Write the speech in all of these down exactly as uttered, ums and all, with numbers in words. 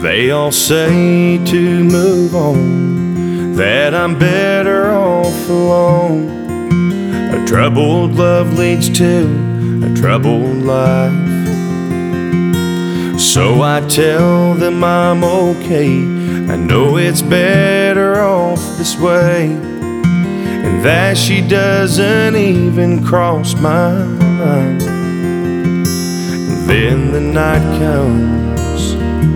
They all say to move on, that I'm better off alone. A troubled love leads to a troubled life. So I tell them I'm okay, I know it's better off this way, and that she doesn't even cross my mind. And then the night comes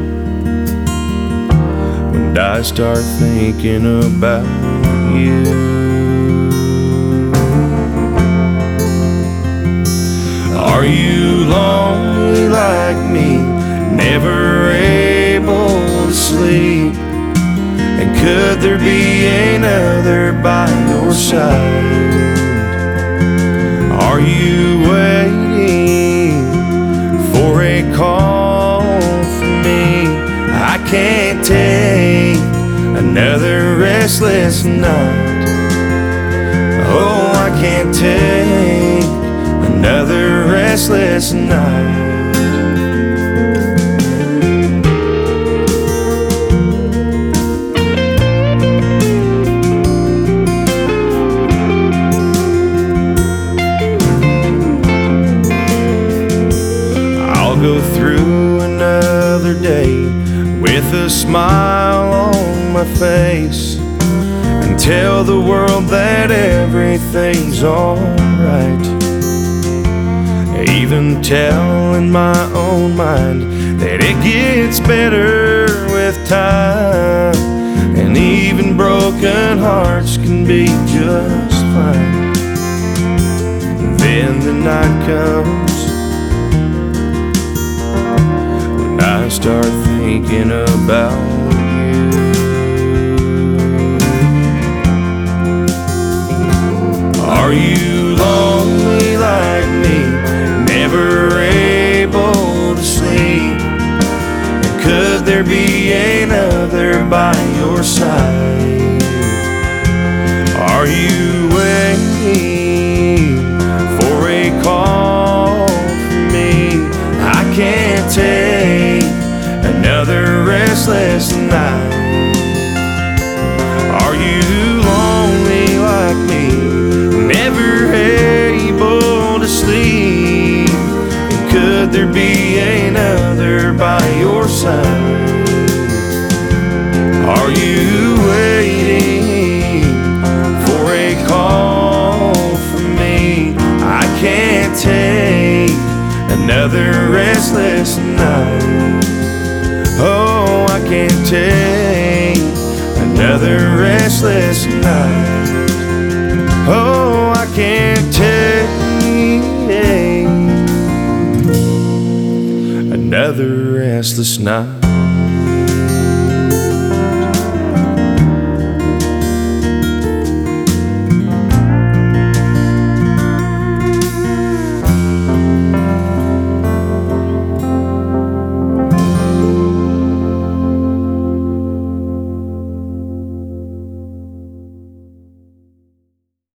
when I start thinking about you. Are you lonely like me, never able to sleep? And could there be another by your side? Are you waiting for a call from me? I can't take another restless night. Oh, I can't take another restless night. Go through another day with a smile on my face and tell the world that everything's alright. Even tell in my own mind that it gets better with time, and even broken hearts can be just fine. And then the night comes, I start thinking about you. Are you lonely like me, never able to sleep? And could there be another by your side? Are you waiting for a call from me? I can't take another restless night. Are you lonely like me, never able to sleep? And could there be another by your side? Are you waiting for a call from me? I can't take another restless night. Oh, I can't take another restless night. Oh, I can't take another restless night.